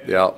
Yeah.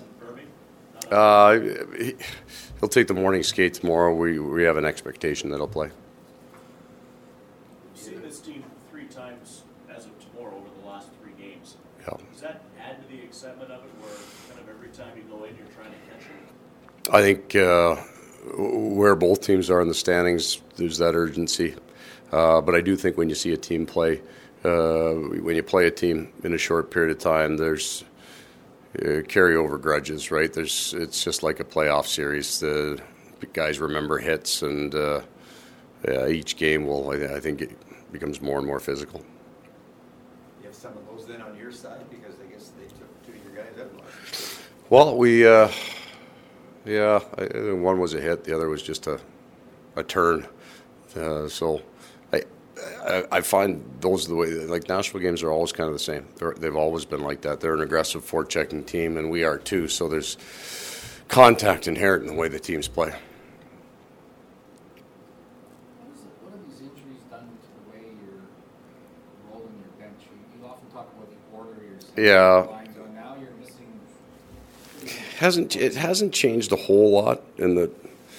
He'll take the morning skate tomorrow. We have an expectation that he'll play. You've seen this team 3 times as of tomorrow over the last 3 games. Yeah. Does that add to the excitement of it, where kind of every time you go in, you're trying to catch it? I think where both teams are in the standings, there's that urgency. But I do think when you see a team play, when you play a team in a short period of time, there's carryover grudges, right? It's just like a playoff series. The guys remember hits, and each game I think it becomes more and more physical. You have some of those then on your side, because I guess they took 2 of your guys out. Well, one was a hit, the other was just a turn. So I find those are the way, like Nashville games are always kind of the same. They've always been like that. They're an aggressive forechecking team, and we are too. So there's contact inherent in the way the teams play. What have these injuries done to the way you're rolling your bench? You often talk about the order you're lines on. Now you're missing. It hasn't changed a whole lot in the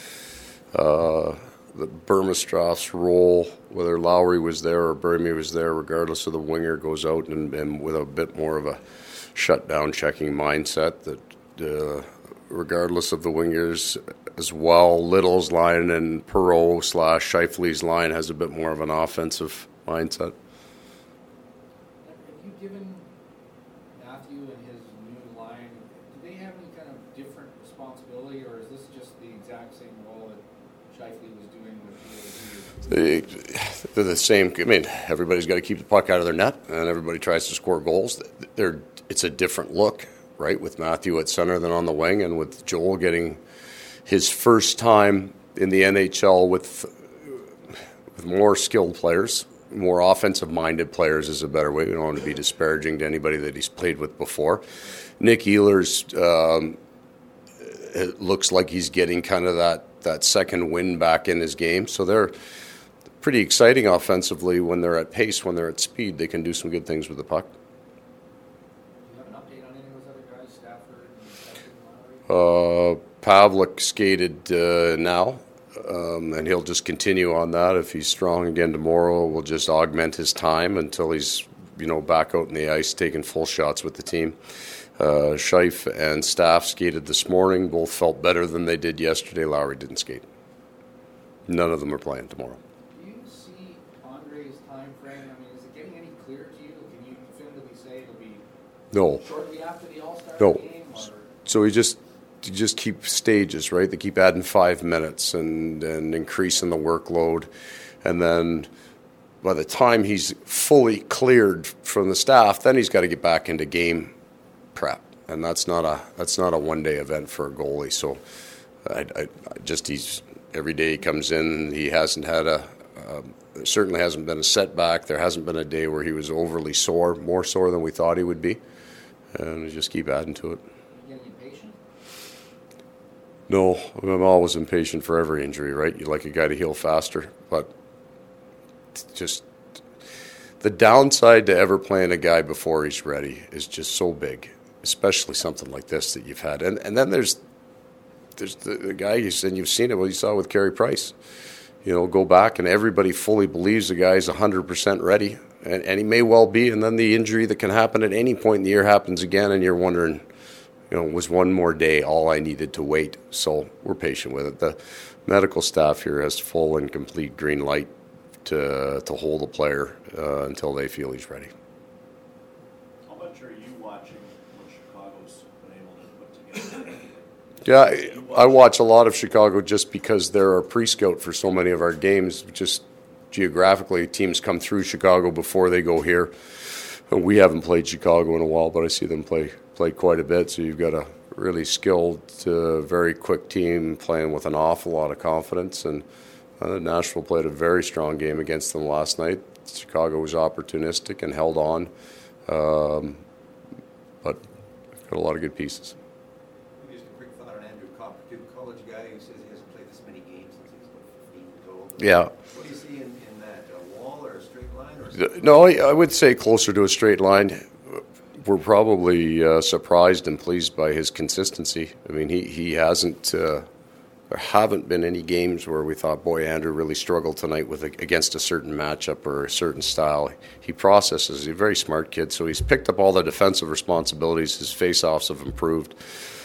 Burmistrov's role, whether Lowry was there or Burmy was there, regardless of the winger goes out and with a bit more of a shutdown checking mindset, that regardless of the wingers as well, Little's line and Perreault/Scheifele's line has a bit more of an offensive mindset. Have you given Matthew and his new line, do they have any kind of different responsibility, or is this just the exact same role that Scheifele was doing with the They're the same. I mean, everybody's got to keep the puck out of their net, and everybody tries to score goals. It's a different look, right, with Matthew at center than on the wing, and with Joel getting his first time in the NHL with more skilled players, more offensive-minded players is a better way. We don't want to be disparaging to anybody that he's played with before. Nick Ehlers, it looks like he's getting kind of that second wind back in his game. So they're pretty exciting offensively when they're at pace, when they're at speed. They can do some good things with the puck. Do you have an update on any of those other guys, Stafford and Lowry? Pavlik skated now, and he'll just continue on that. If he's strong again tomorrow, we'll just augment his time until he's back out in the ice taking full shots with the team. Scheif and Staff skated this morning. Both felt better than they did yesterday. Lowry didn't skate. None of them are playing tomorrow. Do you see Andre's time frame? I mean, is it getting any clearer to you? Can you definitively say it'll be shortly after the All-Star game? Or? So you just keep stages, right? They keep adding 5 minutes and increasing the workload. And then by the time he's fully cleared from the staff, then he's got to get back into game prep, and that's not a one-day event for a goalie. So he's every day he comes in, he hasn't had there certainly hasn't been a setback. There hasn't been a day where he was overly sore, more sore than we thought he would be, and we just keep adding to it. You getting impatient? No, I'm always impatient for every injury, right? You like a guy to heal faster, but just the downside to ever playing a guy before he's ready is just so big, especially something like this that you've had. And then there's the guy, and you've seen it, well, you saw it with Carey Price. Go back, and everybody fully believes the guy's 100% ready, and he may well be, and then the injury that can happen at any point in the year happens again, and you're wondering, was one more day all I needed to wait? So we're patient with it. The medical staff here has full and complete green light to hold a player until they feel he's ready. How much are you watching what Chicago's been able to put together? Yeah, I watch a lot of Chicago just because they're a pre-scout for so many of our games. Just geographically, teams come through Chicago before they go here. We haven't played Chicago in a while, but I see them play quite a bit. So you've got a really skilled, very quick team playing with an awful lot of confidence. And Nashville played a very strong game against them last night. Chicago was opportunistic and held on, but got a lot of good pieces. Maybe just a quick thought on Andrew Copp, a college guy who says he hasn't played this many games since he was about 15 years old. Yeah. What do you see in that, a wall or a straight line? Or No, I would say closer to a straight line. we're probably surprised and pleased by his consistency. I mean, he hasn't. There haven't been any games where we thought, boy, Andrew really struggled tonight against a certain matchup or a certain style. He processes. He's a very smart kid, so he's picked up all the defensive responsibilities. His face-offs have improved.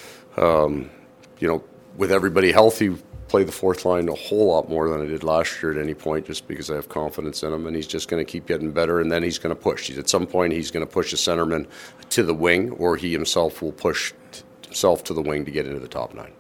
With everybody healthy, play the fourth line a whole lot more than I did last year at any point, just because I have confidence in him, and he's just going to keep getting better, and then he's going to push. At some point, he's going to push a centerman to the wing, or he himself will push himself to the wing to get into the top 9.